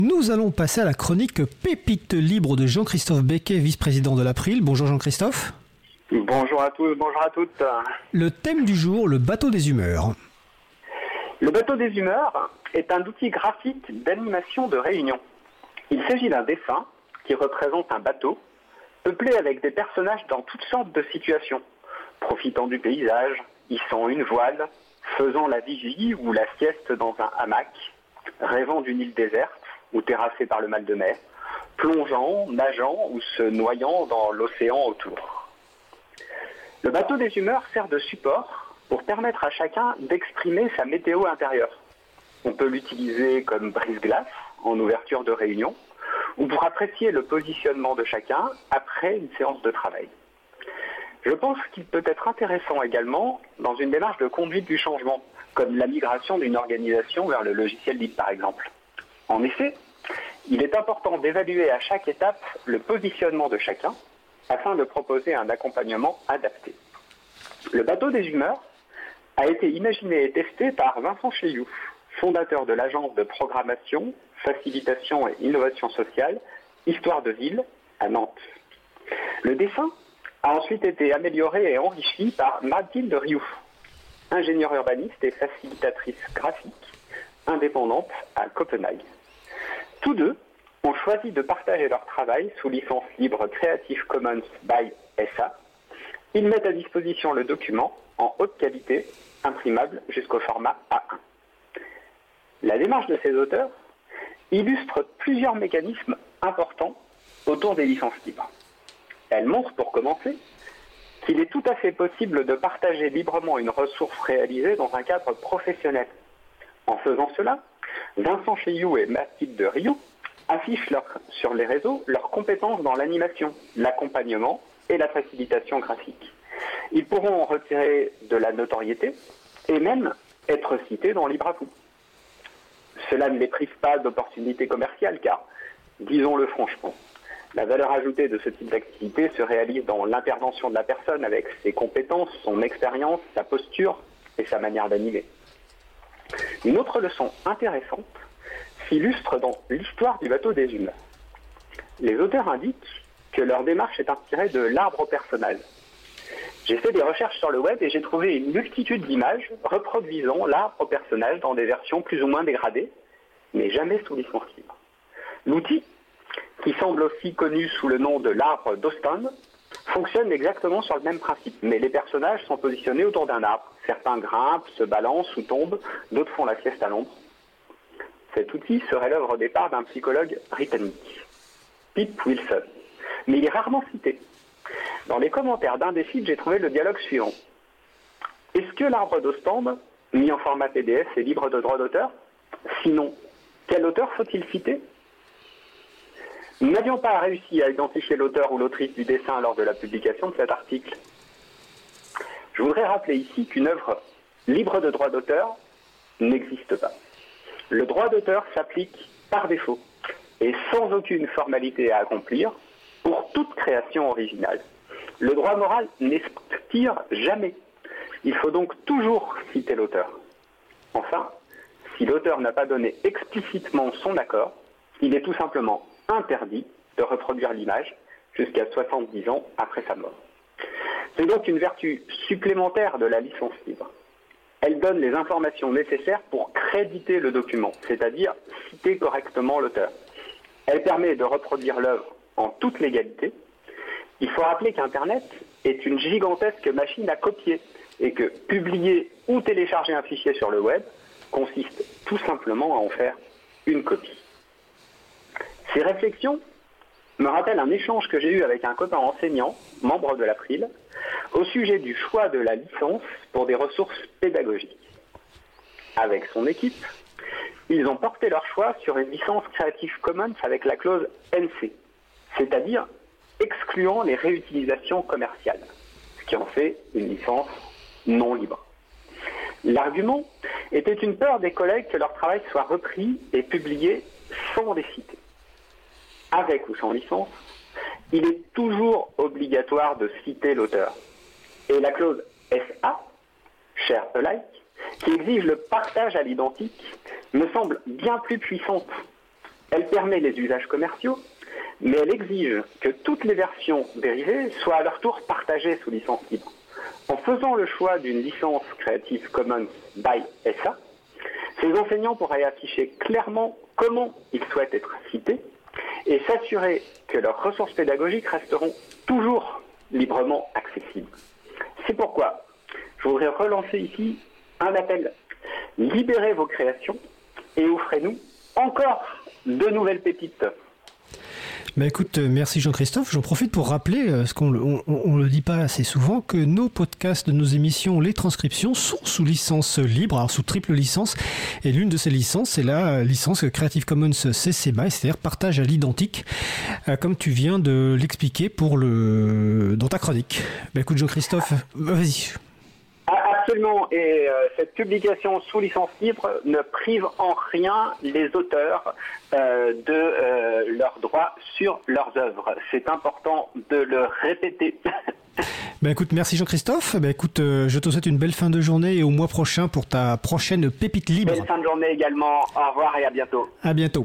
Nous allons passer à la chronique Pépite libre de Jean-Christophe Becquet, vice-président de l'April. Bonjour Jean-Christophe. Bonjour à tous, bonjour à toutes. Le thème du jour, le bateau des humeurs. Le bateau des humeurs est un outil graphique d'animation de réunion. Il s'agit d'un dessin qui représente un bateau peuplé avec des personnages dans toutes sortes de situations, profitant du paysage, hissant une voile, faisant la vigie ou la sieste dans un hamac, rêvant d'une île déserte ou terrassée par le mal de mer, plongeant, nageant ou se noyant dans l'océan autour. Le bateau des humeurs sert de support pour permettre à chacun d'exprimer sa météo intérieure. On peut l'utiliser comme brise-glace en ouverture de réunion ou pour apprécier le positionnement de chacun après une séance de travail. Je pense qu'il peut être intéressant également dans une démarche de conduite du changement, comme la migration d'une organisation vers le logiciel libre par exemple. En effet, il est important d'évaluer à chaque étape le positionnement de chacun afin de proposer un accompagnement adapté. Le bateau des humeurs a été imaginé et testé par Vincent Chailloux, fondateur de l'agence de programmation, facilitation et innovation sociale, Histoire de Ville, à Nantes. Le dessin a ensuite été amélioré et enrichi par Mathilde Rioux, ingénieure urbaniste et facilitatrice graphique, indépendante à Copenhague. Tous deux ont choisi de partager leur travail sous licence libre Creative Commons by SA. Ils mettent à disposition le document en haute qualité, imprimable jusqu'au format A1. La démarche de ces auteurs illustre plusieurs mécanismes importants autour des licences libres. Elle montre, pour commencer, qu'il est tout à fait possible de partager librement une ressource réalisée dans un cadre professionnel. En faisant cela, Vincent Chailloux et Mathilde Rioux affichent sur les réseaux leurs compétences dans l'animation, l'accompagnement et la facilitation graphique. Ils pourront en retirer de la notoriété et même être cités dans Libre à vous. Cela ne les prive pas d'opportunités commerciales car, disons-le franchement, la valeur ajoutée de ce type d'activité se réalise dans l'intervention de la personne avec ses compétences, son expérience, sa posture et sa manière d'animer. Une autre leçon intéressante s'illustre dans l'histoire du bateau des humeurs. Les auteurs indiquent que leur démarche est inspirée de l'arbre personnel. J'ai fait des recherches sur le web et j'ai trouvé une multitude d'images reproduisant l'arbre personnel dans des versions plus ou moins dégradées, mais jamais sous licence libre. L'outil, qui semble aussi connu sous le nom de l'arbre d'Austin, fonctionne exactement sur le même principe, mais les personnages sont positionnés autour d'un arbre. Certains grimpent, se balancent ou tombent, d'autres font la sieste à l'ombre. Cet outil serait l'œuvre au départ d'un psychologue britannique, Pip Wilson, mais il est rarement cité. Dans les commentaires d'un des sites, j'ai trouvé le dialogue suivant. Est-ce que l'arbre d'Ostende, mis en format PDF, est libre de droit d'auteur? Sinon, quel auteur faut-il citer? Nous n'avions pas réussi à identifier l'auteur ou l'autrice du dessin lors de la publication de cet article. Je voudrais rappeler ici qu'une œuvre libre de droit d'auteur n'existe pas. Le droit d'auteur s'applique par défaut et sans aucune formalité à accomplir pour toute création originale. Le droit moral n'expire jamais. Il faut donc toujours citer l'auteur. Enfin, si l'auteur n'a pas donné explicitement son accord, il est tout simplement interdit de reproduire l'image jusqu'à 70 ans après sa mort. C'est donc une vertu supplémentaire de la licence libre. Elle donne les informations nécessaires pour créditer le document, c'est-à-dire citer correctement l'auteur. Elle permet de reproduire l'œuvre en toute légalité. Il faut rappeler qu'Internet est une gigantesque machine à copier et que publier ou télécharger un fichier sur le web consiste tout simplement à en faire une copie. Ces réflexions me rappellent un échange que j'ai eu avec un copain enseignant, membre de l'April, au sujet du choix de la licence pour des ressources pédagogiques. Avec son équipe, ils ont porté leur choix sur une licence Creative Commons avec la clause NC, c'est-à-dire excluant les réutilisations commerciales, ce qui en fait une licence non libre. L'argument était une peur des collègues que leur travail soit repris et publié sans les citer. Avec ou sans licence, il est toujours obligatoire de citer l'auteur. Et la clause SA, share alike, qui exige le partage à l'identique, me semble bien plus puissante. Elle permet les usages commerciaux, mais elle exige que toutes les versions dérivées soient à leur tour partagées sous licence libre. En faisant le choix d'une licence Creative Commons by SA, ces enseignants pourraient afficher clairement comment ils souhaitent être cités et s'assurer que leurs ressources pédagogiques resteront toujours librement accessibles. C'est pourquoi je voudrais relancer ici un appel. Libérez vos créations et offrez-nous encore de nouvelles pépites. Bah écoute, merci Jean-Christophe. J'en profite pour rappeler, ce qu'on le dit pas assez souvent, que nos podcasts de nos émissions, les transcriptions, sont sous licence libre, alors sous triple licence. Et l'une de ces licences, c'est la licence Creative Commons CC BY, c'est-à-dire partage à l'identique, comme tu viens de l'expliquer dans ta chronique. Bah écoute Jean-Christophe, vas-y. Absolument, et cette publication sous licence libre ne prive en rien les auteurs de leurs droits sur leurs œuvres. C'est important de le répéter. Bah écoute, merci Jean-Christophe. Bah écoute, je te souhaite une belle fin de journée et au mois prochain pour ta prochaine pépite libre. Belle fin de journée également. Au revoir et à bientôt. À bientôt.